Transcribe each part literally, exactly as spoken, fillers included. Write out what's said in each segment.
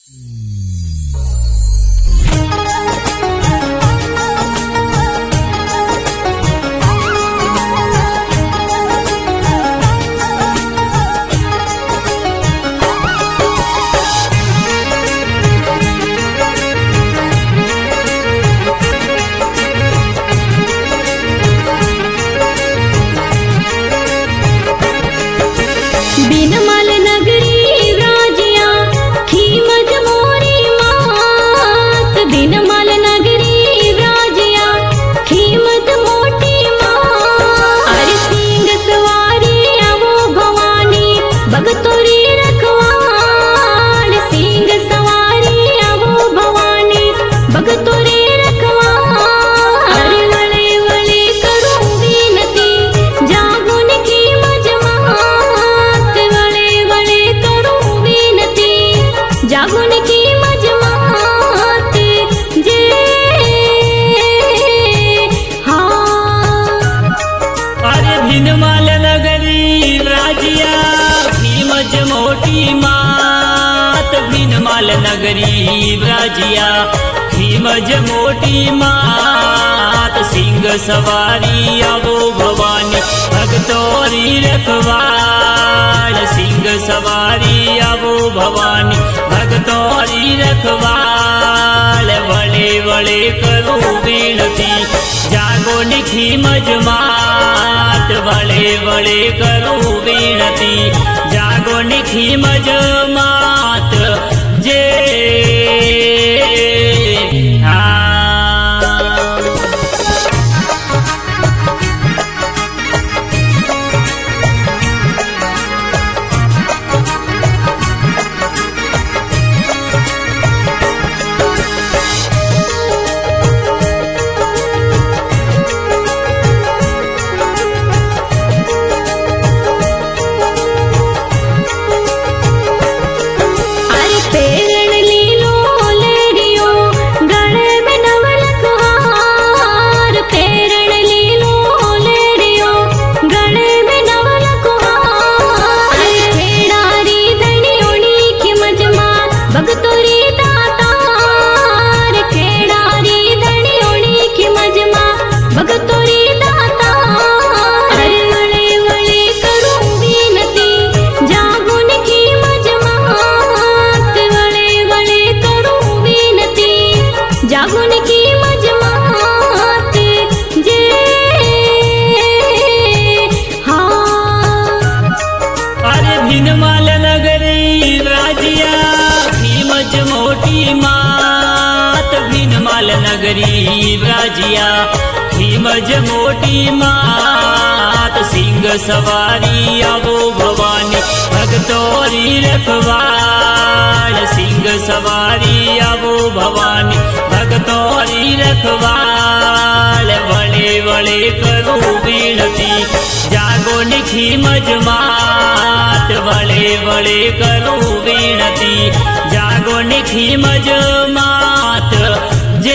नगरी व्राजिया भीमज मोटी मात सिंह सवारी आवो भवानी भगतोरी रखवाल सिंह सवारी आवो भवानी भगतोरी रखवाल वळे वळे करू विनती जागो निखी मजमात वळे वळे करू विनती जागो निखी मजमात जे नगरी व्राजिया भीमज मोटी मात सिंह सवारी आवो भवानी भगतोरी रखवाल सिंह सवारी आवो भवानी भगतोरी रखवाल वळे वळे करू विनती जागो निखी मजमात वळे वळे करू विनती जागो निखी मजमात जे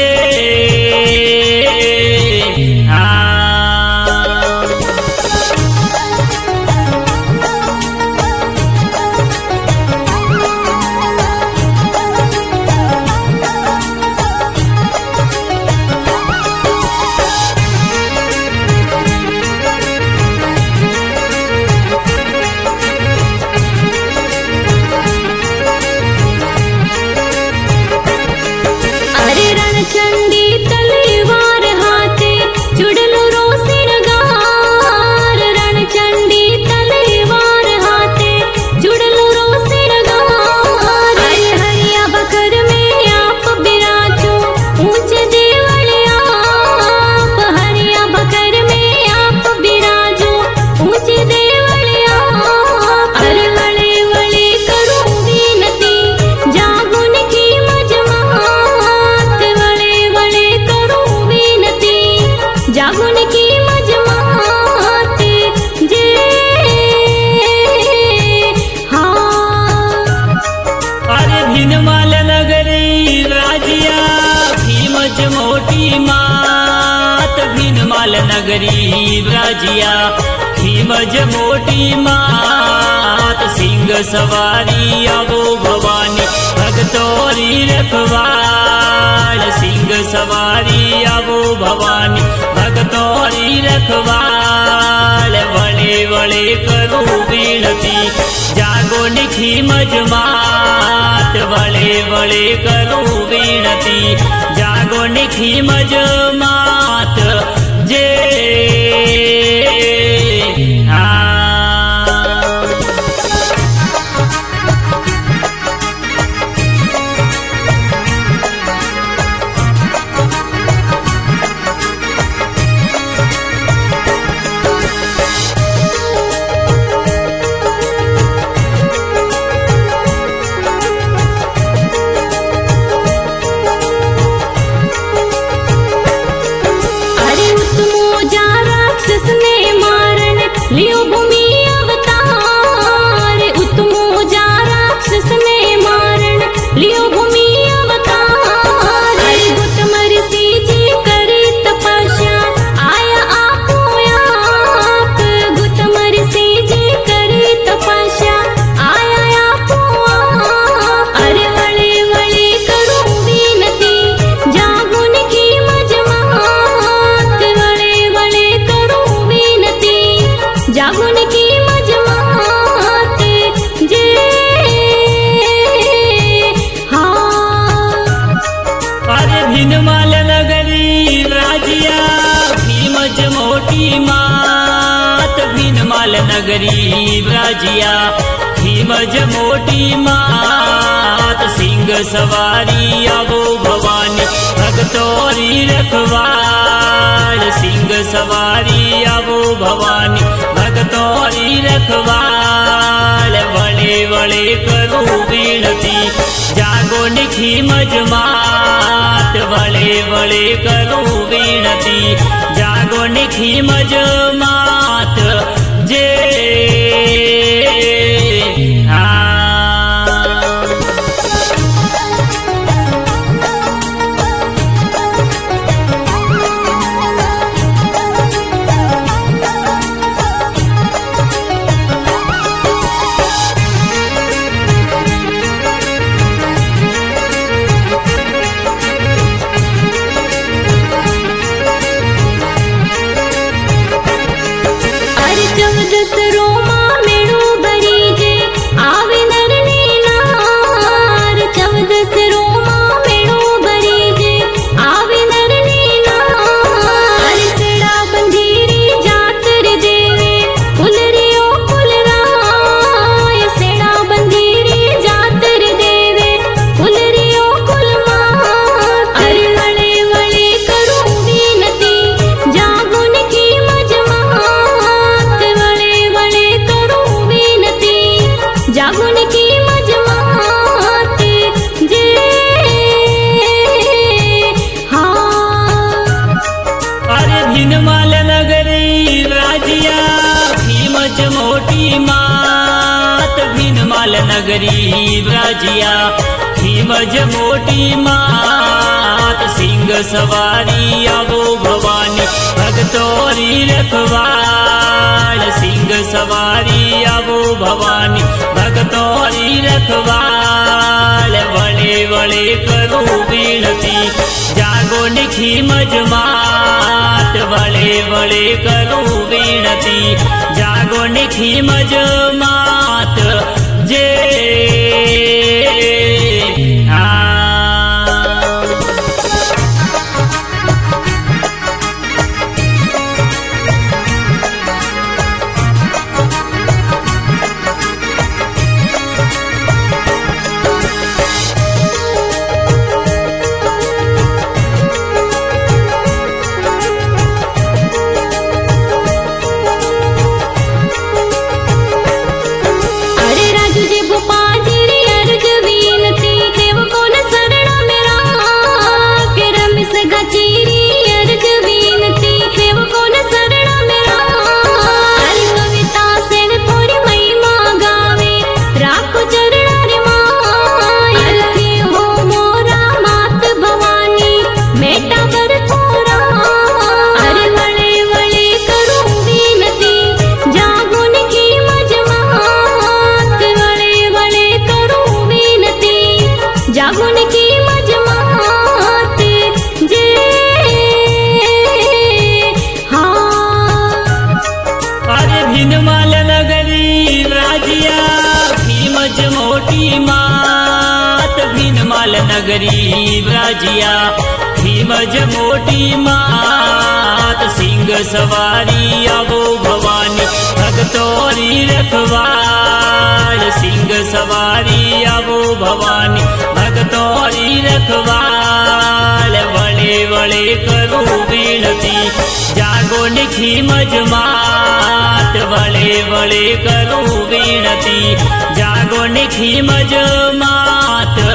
नगरी व्राजिया भीमज मोटी मात सिंह सवारी आवो भवानी भगतोरी सवारी रखवाल सिंह सवारी आवो भवानी भगतोरी रखवाल वळे वळे करूं विनती जागो निखी मजमात वळे वळे करूं विनती जागो निखी मजमात जे लियो भूमि अवतार उत्तमो जा राक्षस ने मारण लियो भूमि अवतार गौतम ऋषि जी करे तपस्या आया आपो आप गौतम ऋषि जी करे तपस्या आया आपो आप अरे वळे वळे करूं विनती जागुन की मजमात वळे वळे करूं विनती जागुन की मजमात जे हाँ अरे भिनमाल नगरी राजिया भीमज मोटी मात भिनमाल नगरी राजिया भीमज मोटी मात सिंह सवारी आवो भवानी भगतोरी रखवाल सिंह सवारी आवो भवानी भगतोरी रखवाल वळे वळे करूं विनती जागो निखी मजमात वळे वळे करूं विनती जागो निखी मजमात जे जागुन की मजमात जे हाँ अरे भिनमाल नगरी राजिया भीमज मोटी मात भिनमाल नगरी राजिया भीमज मोटी मात सिंह सवारी आवो भवानी भगतोरी रखवाल सिंह सवारी आवो भवानी भगतोरी रखवाल वळे वळे करूं विनती जागो निखी मजमात वळे वळे करूं विनती जागो निखी मजमात जे जागुन की नगरी व्राजिया भीमज मोटी मात सिंह सवारी आवो भवानी भगतोरी रखवाल सिंह सवारी आवो भवानी भगतोरी रखवाल वळे वळे करू विनती जागो निखी मजमात वळे वळे करू विनती जागो निखी मजमात